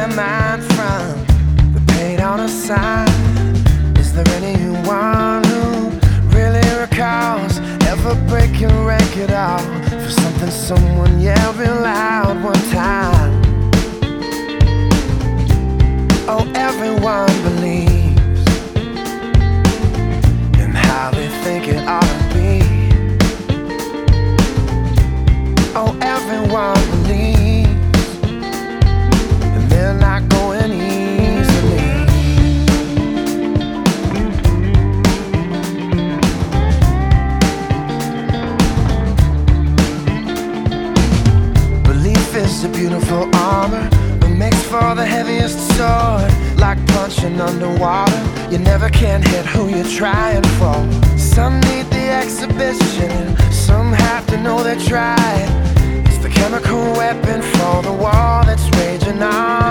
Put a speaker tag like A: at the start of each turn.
A: her mind from the paint on a sign. Is there anyone who really recalls ever breaking record off for something someone yelled real loud one time? Oh, everyone believes in how they think it ought to be. Oh, everyone believes, and they're not going easily. Belief is a beautiful armor, but makes for the heaviest sword. Like punching underwater, you never can hit who you're trying for. Some need the exhibition, some have to know they tried. It's the chemical weapon for the war that's raging on.